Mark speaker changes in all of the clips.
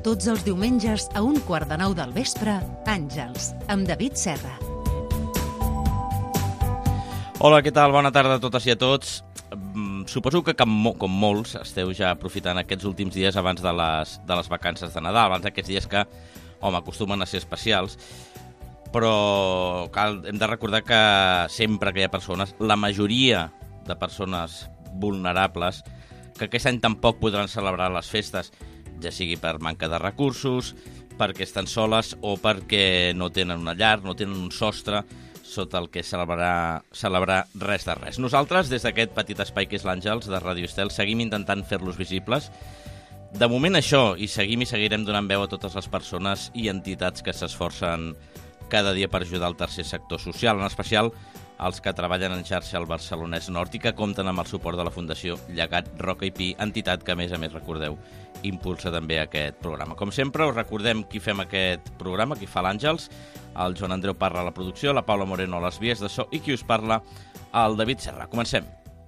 Speaker 1: Tots els diumenges a 8:45 del vespre, Àngels, amb David Serra.
Speaker 2: Hola, què tal? Bona tarda a totes i a tots. Suposo que com molts esteu ja aprofitant aquests últims dies abans de les vacances de Nadal, abans d'aquests dies que, acostumen a ser especials, però hem de recordar que sempre que hi ha persones, la majoria de persones vulnerables, que aquest any tampoc podran celebrar les festes, ja sigui per manca de recursos, perquè estan soles o perquè no tenen una llar, no tenen un sostre sota el que celebrar res de res. Nosaltres, des d'aquest petit espai que és l'Àngels de Ràdio Estel, seguim intentant fer-los visibles. De moment això, i seguirem donant veu a totes les persones i entitats que s'esforcen cada dia per ajudar el tercer sector social, en especial els que treballen en xarxa al Barcelonès Nord i que compten amb el suport de la Fundació Llegat Roca i Pi, entitat que, a més, recordeu, impulsa també aquest programa. Com sempre, us recordem qui fem aquest programa, qui fa l'Àngels, el Joan Andreu Parra a la producció, la Paula Moreno a les vies de so i qui us parla, el David Serra. Comencem.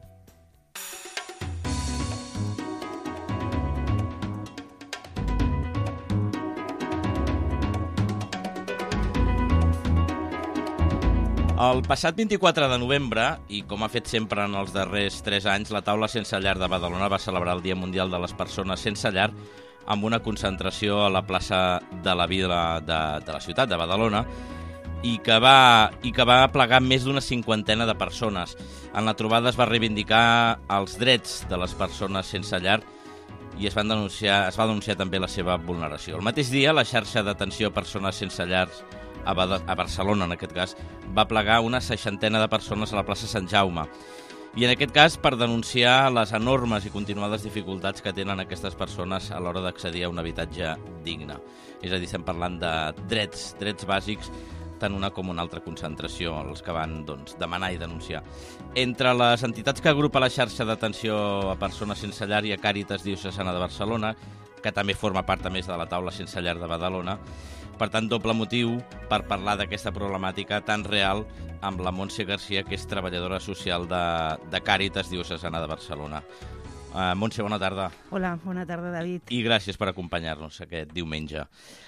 Speaker 2: El passat 24 de novembre, i com ha fet sempre en els darrers 3 anys, la Taula Sense Llar de Badalona va celebrar el Dia Mundial de les Persones Sense Llar amb una concentració a la plaça de la Vila de la ciutat de Badalona i que va plegar més d'una 50ena de persones. En la trobada es va reivindicar els drets de les persones sense llar i es va denunciar també la seva vulneració. El mateix dia, la xarxa d'atenció a persones sense llars a Barcelona, en aquest cas, va plegar una 60ena de persones a la plaça Sant Jaume. I en aquest cas per denunciar les enormes i continuades dificultats que tenen aquestes persones a l'hora d'accedir a un habitatge digne. És a dir, estem parlant de drets bàsics, tant una com una altra concentració, els que van demanar i denunciar. Entre les entitats que agrupa la xarxa d'atenció a persones sense llar hi ha Càritas Diocesana de Barcelona, que també forma part, a més, de la Taula Sense Llar de Badalona. Per tant, doble motiu per parlar d'aquesta problemàtica tan real amb la Montse Garcia, que és treballadora social de Càritas Diocesana de Barcelona. Montse, bona tarda.
Speaker 3: Hola, bona tarda, David.
Speaker 2: I gràcies per acompanyar-nos aquest diumenge.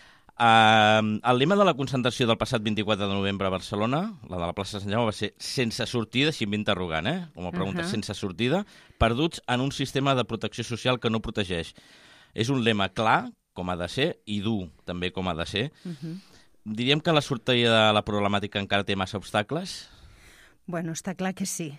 Speaker 2: El lema de la concentració del passat 24 de novembre a Barcelona, la de la plaça Sant Jaume, va ser sense sortida, així interrogant, com a pregunta, sense sortida, perduts en un sistema de protecció social que no protegeix. És un lema clar, com ha de ser, i dur també com ha de ser. Diríem que la sortida de la problemàtica encara té massa obstacles?
Speaker 3: Bueno, està clar que sí.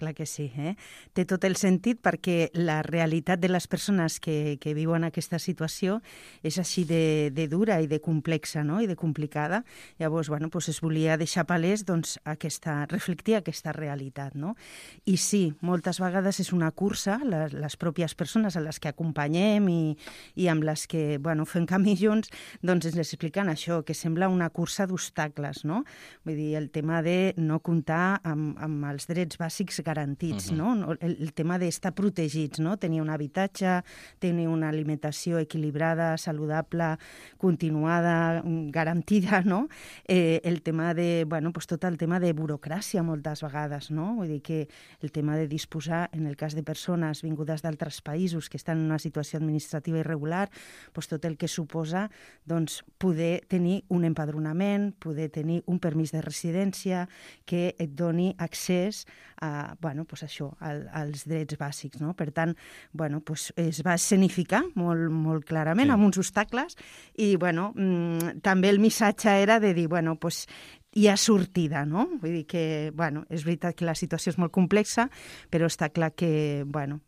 Speaker 3: Té tot el sentit perquè la realitat de les persones que viuen aquesta situació és així de dura i de complexa, no? I de complicada. Llavors, es volia deixar palès reflectir aquesta realitat, no? I sí, moltes vegades és una cursa, les pròpies persones a les que acompanyem i amb les que fem camí junts, ens expliquen això, que sembla una cursa d'obstacles, no? Vull dir, el tema de no comptar amb els drets bàsics garantits, no? El tema d'estar protegits, no? Tenir un habitatge, tenir una alimentació equilibrada, saludable, continuada, garantida, no? El tema de, tot el tema de burocràcia moltes vegades, no? Vull dir que el tema de disposar, en el cas de persones vingudes d'altres països que estan en una situació administrativa irregular, tot el que suposa poder tenir un empadronament, poder tenir un permís de residència que et doni accés a, als drets bàsics, no? Per tant, es va escenificar molt clarament amb uns obstacles i, també el missatge era de dir, hi ha sortida, no? Vull dir que, és veritat que la situació és molt complexa, però està clar que,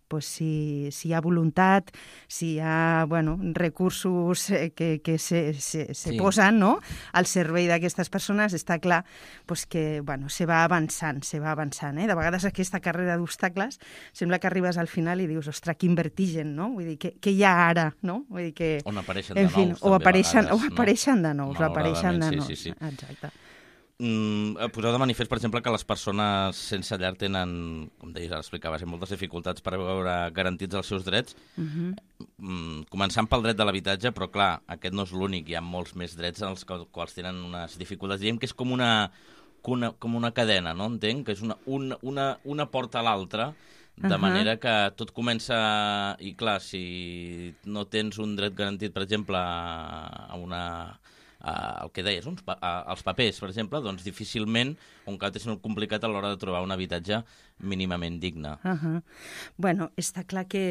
Speaker 3: si hi ha voluntat, si hi ha, recursos que se posen, no?, al servei d'aquestes persones, està clar que, se va avançant, De vegades aquesta carrera d'obstacles sembla que arribes al final i dius, ostres, quin vertigen, no? Vull dir, què hi ha ara, no? Vull dir que...
Speaker 2: On apareixen de nous, també,
Speaker 3: apareixen de nous.
Speaker 2: Sí.
Speaker 3: Exacte.
Speaker 2: Poseu de manifest, per exemple, que les persones sense llar tenen, com deies, ara explicaves, moltes dificultats per veure garantits els seus drets, començant pel dret de l'habitatge, però clar, aquest no és l'únic, hi ha molts més drets en els quals tenen unes dificultats. Diem que és com una cadena, no? Entenc que és una porta a l'altra De manera que tot comença... I clar, si no tens un dret garantit, per exemple, a una... el que deies, els papers, per exemple, doncs difícilment, un cap és molt complicat a l'hora de trobar un habitatge mínimament digne.
Speaker 3: Bueno, està clar que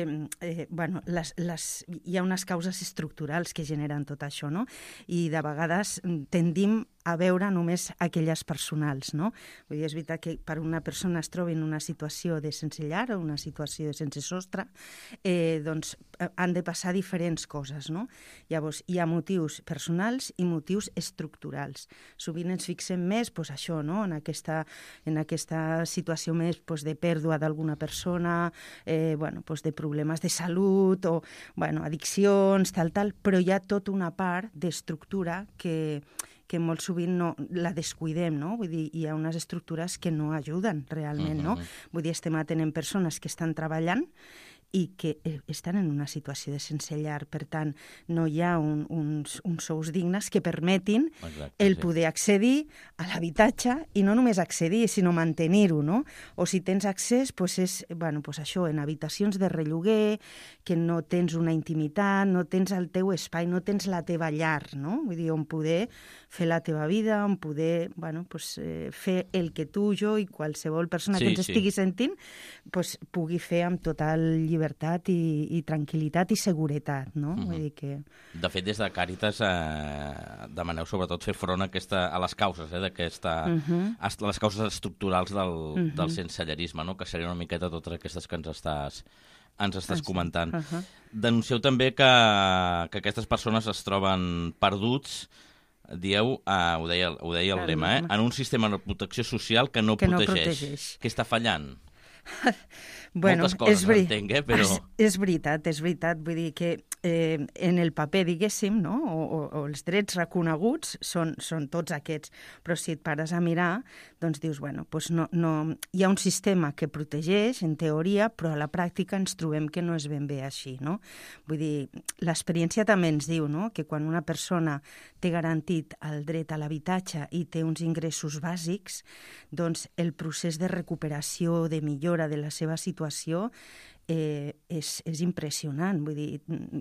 Speaker 3: hi ha unes causes estructurals que generen tot això, no? I de vegades tendim a veure només aquelles personals, no? Vull dir, és veritat que per una persona es trobi en una situació de sense llar o una situació de sense sostre, doncs han de passar diferents coses, no? Llavors, hi ha motius personals i motius estructurals. Sovint ens fixem més, doncs això, no? En aquesta situació més de pèrdua d'alguna persona, de problemes de salut o addiccions, tal, però hi ha tota una part d'estructura que molt sovint la descuidem, no? Vull dir, hi ha unes estructures que no ajuden realment, no? Vull dir, estem atenent persones que estan treballant i que estan en una situació de sense llar. Per tant, no hi ha uns sous dignes que permetin poder accedir a l'habitatge i no només accedir, sinó mantenir-ho, no? O si tens accés, és això, en habitacions de relloguer, que no tens una intimitat, no tens el teu espai, no tens la teva llar, no? Vull dir, on poder fer la teva vida, on poder fer el que tu, jo i qualsevol persona que ens estigui sentint pugui fer amb total llibertat i tranquil·litat i seguretat, no? Vull dir que...
Speaker 2: De fet, des de Càritas demaneu sobretot fer front a les causes les causes estructurals del sensellarisme, no? Que serien una miqueta totes aquestes que ens estàs comentant. Denuncieu també que aquestes persones es troben perduts, dieu, ho deia el lema, en un sistema de protecció social que no protegeix. Què està fallant?
Speaker 3: Bueno,
Speaker 2: moltes coses entenc, però...
Speaker 3: És veritat. Vull dir que en el paper, diguéssim, no? o els drets reconeguts són tots aquests. Però si et pares a mirar, doncs dius, no, hi ha un sistema que protegeix, en teoria, però a la pràctica ens trobem que no és ben bé així, no? Vull dir, l'experiència també ens diu, no?, que quan una persona té garantit el dret a l'habitatge i té uns ingressos bàsics, doncs el procés de recuperació, de millora de la seva situació és impressionant. Vull dir,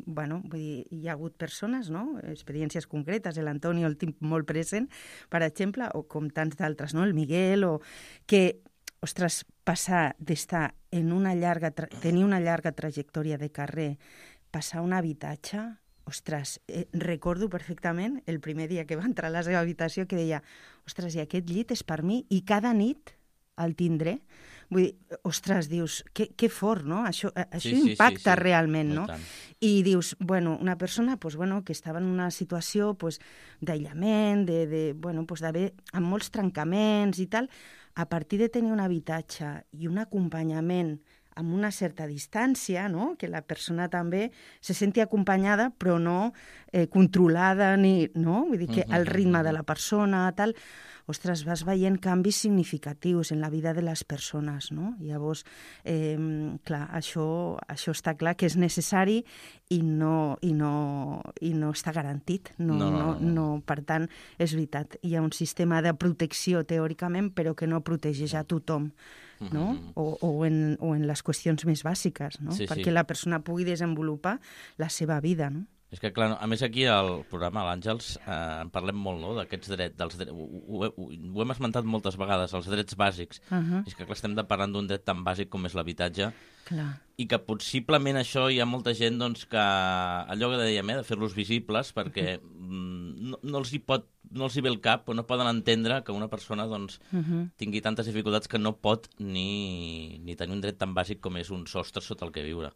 Speaker 3: hi ha hagut persones, no?, experiències concretes, l'Antonio el tinc molt present, per exemple, o com tants d'altres, no?, el Miguel, que, ostres, passar d'estar tenir una llarga trajectòria de carrer, passar a un habitatge, ostres, recordo perfectament el primer dia que va entrar a la seva habitació que deia, ostres, i aquest llit és per mi i cada nit el tindré. Vull dir, ostres, dius, que fort, no? Això impacta realment, no? I dius, una persona que estava en una situació d'aïllament, d'haver amb molts trencaments i tal, a partir de tenir un habitatge i un acompanyament amb una certa distància, no?, que la persona també se senti acompanyada però no controlada, no? Vull dir que el ritme de la persona, tal... Ostres, vas veient canvis significatius en la vida de les persones, no? Llavors, clar, això està clar que és necessari i no està garantit. No. Per tant, és veritat, hi ha un sistema de protecció teòricament, però que no protegeix a tothom, no? O en les qüestions més bàsiques, no? Perquè la persona pugui desenvolupar la seva vida, no?
Speaker 2: És que, clar, a més aquí al programa, a l'Àngels, en parlem molt, no?, d'aquests drets, ho hem esmentat moltes vegades, els drets bàsics. És que, clar, estem parlant d'un dret tan bàsic com és l'habitatge, i que possiblement això hi ha molta gent, doncs, que allò que dèiem, de fer-los visibles, perquè no els hi ve el cap, o no poden entendre que una persona, doncs, tingui tantes dificultats que no pot ni tenir un dret tan bàsic com és un sostre sota el que viure.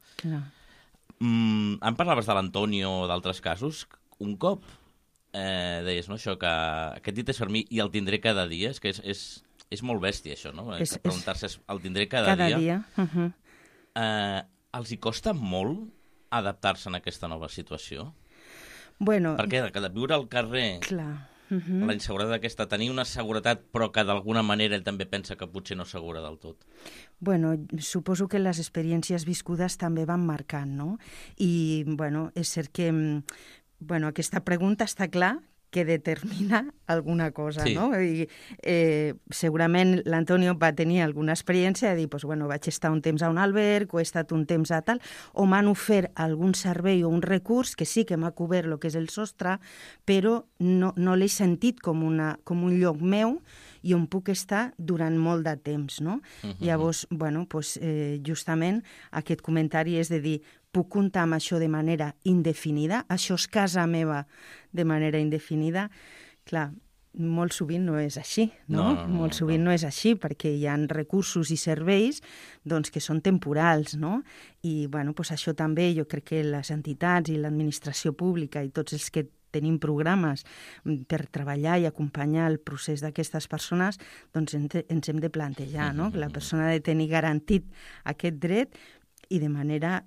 Speaker 2: Em parlaves de l'Antonio o d'altres casos. Un cop deies, no, això, que aquest llit és per mi i el tindré cada dia, és que és molt bèstia, això, no? Preguntar-se, el tindré cada dia. Els hi costa molt adaptar-se en aquesta nova situació? Perquè de viure al carrer... Clar. La inseguretat aquesta, tenir una seguretat però que d'alguna manera ell també pensa que potser no és segura del tot.
Speaker 3: Suposo que les experiències viscudes també van marcant, no? I, és cert que aquesta pregunta està clar que determina alguna cosa,
Speaker 2: sí.
Speaker 3: no? I segurament l'Antonio va tenir alguna experiència de dir, pues, bueno, vaig estar un temps a un alberg o he estat un temps a tal, o m'han ofert algun servei o un recurs que sí que m'ha cobert el que és el sostre, però no l'he sentit com un lloc meu i on puc estar durant molt de temps, no? Llavors, bueno, pues, justament aquest comentari és de dir, puc comptar amb això de manera indefinida? Això és casa meva de manera indefinida? Clar, molt sovint no és així, no? Molt sovint no és així, perquè hi ha recursos i serveis doncs, que són temporals, no? I bueno, pues això també jo crec que les entitats i l'administració pública i tots els que tenim programes per treballar i acompanyar el procés d'aquestes persones, doncs ens hem de plantejar, no? Que la persona ha de tenir garantit aquest dret i de manera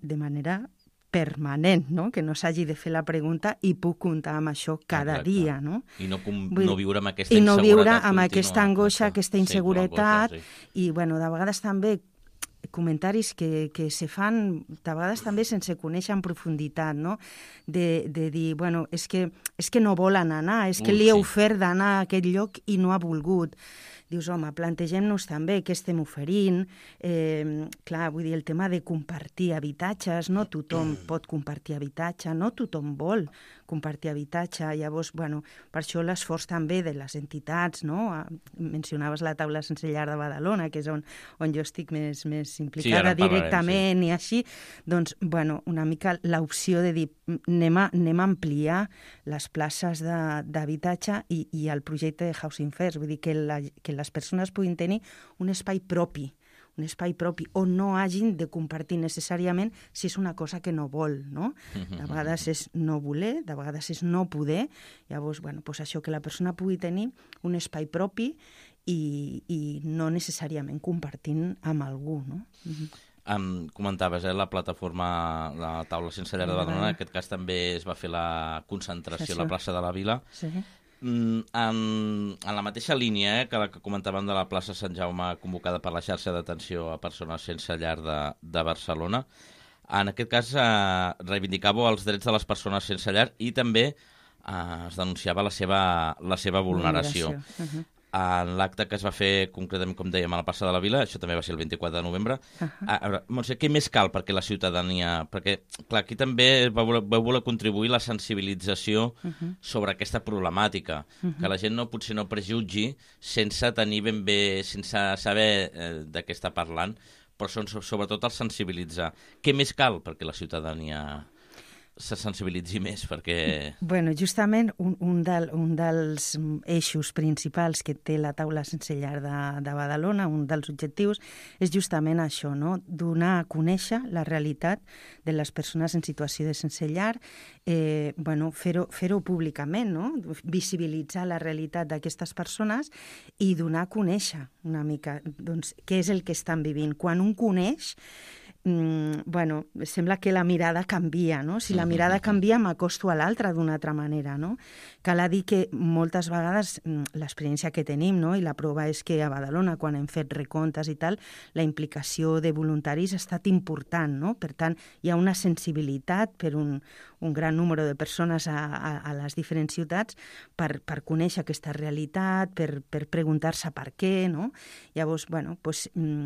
Speaker 3: permanent, no? Que no s'hagi de fer la pregunta i puc comptar amb això cada dia, no?
Speaker 2: I no viure amb aquesta inseguretat.
Speaker 3: I no viure amb aquesta angoixa, aquesta inseguretat, i, bueno, de vegades també comentaris que se fan, de vegades també sense conèixer en profunditat, no? De dir, bueno, és que no volen anar, és que li he ofert d'anar a aquest lloc i no ha volgut. Dius, home, plantegem-nos també què estem oferint. Clar, vull dir, el tema de compartir habitatges, no tothom pot compartir habitatge, no tothom vol compartir habitatge. Llavors, bueno, per això l'esforç també de les entitats, no? Mencionaves la taula sense llar de Badalona, que és on jo estic més implicada directament i així. Doncs, bueno, una mica l'opció de dir anem a ampliar les places d'habitatge i el projecte de Housing First, vull dir que les persones puguin tenir un espai propi on no hagin de compartir necessàriament si és una cosa que no vol, no? De vegades és no voler, de vegades és no poder. Llavors, bueno, doncs això, que la persona pugui tenir un espai propi i no necessàriament compartint amb algú, no?
Speaker 2: Comentaves, la plataforma, la taula sense llar de Badalona, en aquest cas també es va fer la concentració a la plaça de la Vila.
Speaker 3: Sí.
Speaker 2: En la mateixa línia que la que comentàvem de la plaça Sant Jaume convocada per la xarxa d'atenció a persones sense llar de Barcelona, en aquest cas reivindicàveu els drets de les persones sense llar i també es denunciava la seva vulneració. En l'acte que es va fer concretament, com dèiem, a la plaça de la Vila, això també va ser el 24 de novembre. Montse, què més cal perquè la ciutadania... Perquè, clar, aquí també vau voler contribuir la sensibilització sobre aquesta problemàtica, que la gent potser no prejutgi sense tenir ben bé, sense saber de què està parlant, però sobretot el sensibilitzar. Què més cal perquè la ciutadania se sensibilitzi més, perquè...
Speaker 3: Bueno, justament un dels eixos principals que té la taula sense llar de Badalona, un dels objectius, és justament això, no? Donar a conèixer la realitat de les persones en situació de sense llar, bueno, fer-ho públicament, no? Visibilitzar la realitat d'aquestes persones i donar a conèixer una mica, doncs, què és el que estan vivint. Quan un coneix, bueno, sembla que la mirada canvia, no? Si la mirada canvia, m'acosto a l'altra d'una altra manera, no? Cal dir que moltes vegades l'experiència que tenim, no? I la prova és que a Badalona, quan hem fet recomptes i tal, la implicació de voluntaris ha estat important, no? Per tant, hi ha una sensibilitat per un gran número de persones a les diferents ciutats per conèixer aquesta realitat, per preguntar-se per què, no? Llavors, bueno, doncs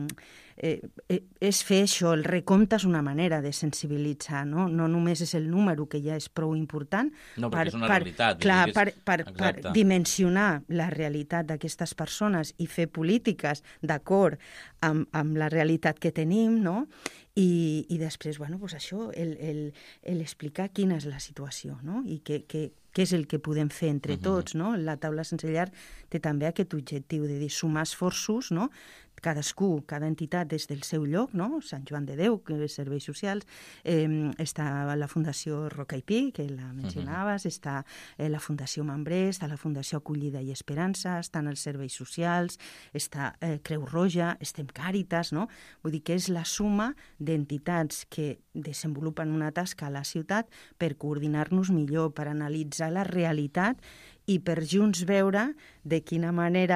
Speaker 3: és fer això, el recompte és una manera de sensibilitzar, no? No només és el número, que ja és prou important.
Speaker 2: No, perquè és una realitat.
Speaker 3: Clar, per dimensionar la realitat d'aquestes persones i fer polítiques d'acord amb la realitat que tenim, no? I després, bueno, doncs això, explicar quina és la situació, no? I què és el que podem fer entre tots, no? La taula sense llar té també aquest objectiu de dir sumar esforços, no? Cadascú, cada entitat des del seu lloc, no? Sant Joan de Déu, que és serveis socials, està la Fundació Roca i Pi, que la mencionaves, està la Fundació Mambré, està la Fundació Acollida i Esperança, estan els serveis socials, està Creu Roja, estem Càritas, no? Vull dir que és la suma d'entitats que desenvolupen una tasca a la ciutat per coordinar-nos millor, per analitzar la realitat i per junts veure de quina manera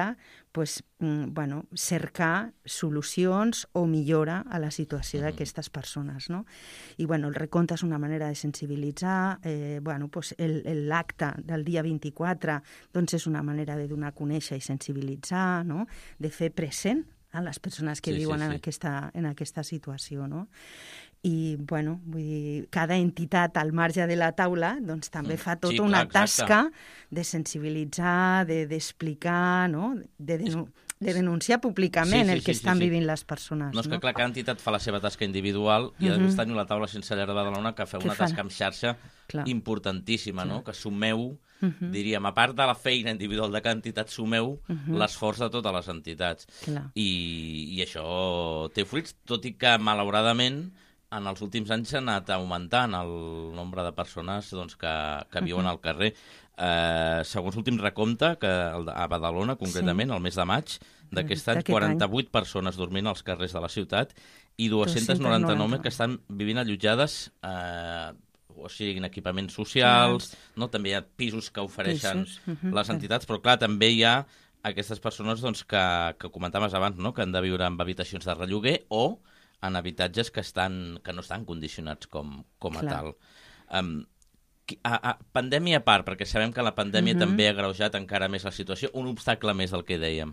Speaker 3: cercar solucions o millora a la situació d'aquestes persones, no? I el recompte és una manera de sensibilitzar, l'acte del dia 24 és una manera de donar a conèixer i sensibilitzar, no? De fer present a les persones que viuen en aquesta situació, no? I, vull dir, cada entitat al marge de la taula també fa tota una tasca de sensibilitzar, d'explicar, no? De denunciar públicament el que estan vivint les persones.
Speaker 2: No, és que clar, cada entitat fa la seva tasca individual i després teniu la taula sense llar de Badalona que feu una tasca en xarxa importantíssima, no? Que sumeu, diríem, a part de la feina individual de cada entitat, sumeu l'esforç de totes les entitats. I això té fruits, tot i que, malauradament, en els últims anys s'ha anat augmentant el nombre de persones que viuen al carrer. Segons l'últim recompte, a Badalona, concretament, el mes de maig d'aquest any, 48 persones dormint als carrers de la ciutat i 299 que estan vivint allotjades, o sigui, en equipaments socials, també hi ha pisos que ofereixen les entitats, però clar, també hi ha aquestes persones que comentaves abans, que han de viure en habitacions de relloguer o en habitatges que no estan condicionats com a tal. Pandèmia a part, perquè sabem que la pandèmia també ha agreujat encara més la situació, un obstacle més del que dèiem.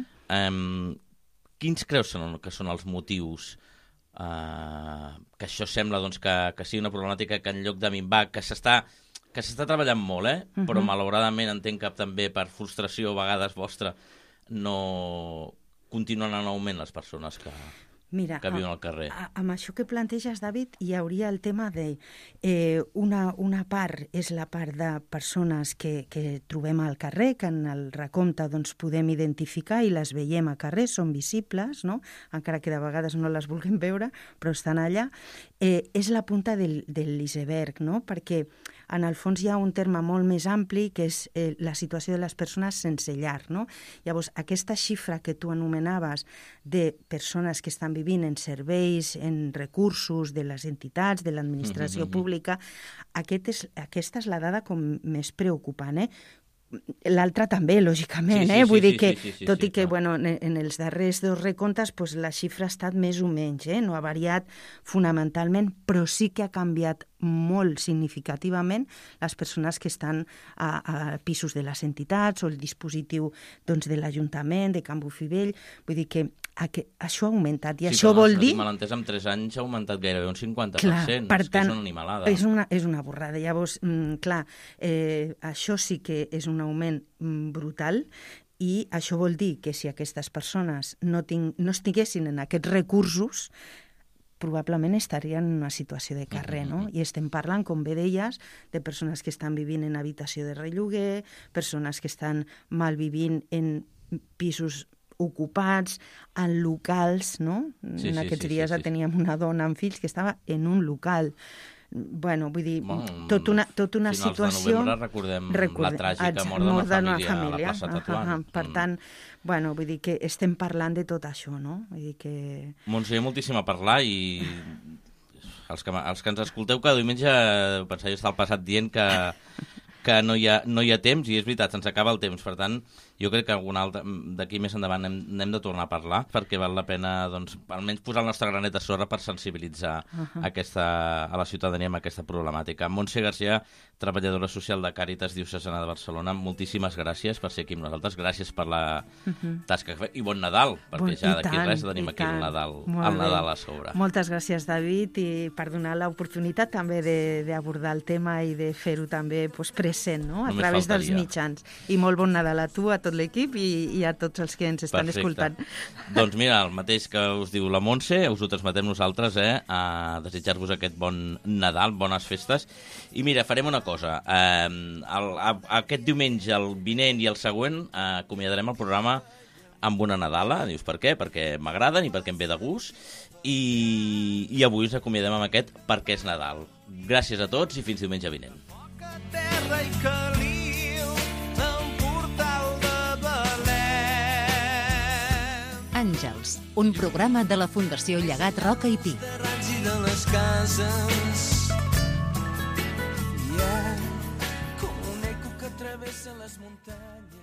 Speaker 2: Quins creus que són els motius que això sembla que sigui una problemàtica que en lloc de minvar, que s'està treballant molt, però malauradament entenc que també per frustració a vegades vostra no continuen en augment les persones que viuen al carrer.
Speaker 3: Amb això que planteges, David, hi hauria el tema de una part és la part de persones que trobem al carrer, que en el recompte podem identificar i les veiem a carrer, són visibles, no? Encara que de vegades no les vulguem veure, però estan allà. És la punta de l'iceberg, no? Perquè en el fons hi ha un terme molt més ampli que és la situació de les persones sense llar, no? Llavors, aquesta xifra que tu anomenaves de persones que estan vivint en serveis, en recursos de les entitats, de l'administració pública, aquesta és la dada com més preocupant, L'altra també, lògicament, vull dir que, tot i que en els darrers dos recomptes la xifra ha estat més o menys, no ha variat fonamentalment, però sí que ha canviat molt significativament les persones que estan a pisos de les entitats o el dispositiu de l'Ajuntament, de Can Bufivell, vull dir que això ha augmentat i això vol dir...
Speaker 2: Sí, malentès, en 3 anys ha augmentat gairebé un 50%,
Speaker 3: per tant,
Speaker 2: és una animalada.
Speaker 3: És una borrada. Llavors, clar, això sí que és un augment brutal i això vol dir que si aquestes persones no estiguessin en aquests recursos, probablement estarien en una situació de carrer, no? I estem parlant, com bé deies, de persones que estan vivint en habitació de relloguer, persones que estan malvivint en pisos ocupats, en locals, no? En aquests dies teníem una dona amb fills que estava en un local. Vull dir, tota una situació...
Speaker 2: Finals de novembre recordem la tràgica mort d'una família a la plaça Tetuán.
Speaker 3: Per tant, vull dir que estem parlant de tot això, no? Vull dir que...
Speaker 2: Montse, hi ha moltíssim a parlar i els que ens escolteu cada diumenge pensar jo estar al passat dient que no hi ha temps, i és veritat, se'ns acaba el temps. Per tant, jo crec que d'aquí més endavant n'hem de tornar a parlar, perquè val la pena, almenys posar el nostre granet de sorra per sensibilitzar a la ciutadania amb aquesta problemàtica. Montse Garcia, treballadora social de Càritas Diocesana de Barcelona, moltíssimes gràcies per ser aquí amb nosaltres, gràcies per la tasca que feu, i bon Nadal, perquè ja d'aquí res tenim aquí el Nadal a sobre.
Speaker 3: Moltes gràcies, David, i per donar l'oportunitat també d'abordar el tema i de fer-ho també present, no? A través dels mitjans. I molt bon Nadal a tu, a tot l'equip i a tots els que ens estan escoltant.
Speaker 2: Doncs mira, el mateix que us diu la Montse, us ho transmetem nosaltres, a desitjar-vos aquest bon Nadal, bones festes. I mira, farem una cosa. Aquest diumenge, el vinent i el següent, acomiadarem el programa amb una Nadala. Dius per què? Perquè m'agraden i perquè em ve de gust. I avui us acomiadem amb aquest perquè és Nadal. Gràcies a tots i fins diumenge vinent. Terra i caliu, en portal de Belém.
Speaker 1: Àngels, un programa de la Fundació Llegat Roca i Pi. De les cases, com un eco que travessa les muntanyes.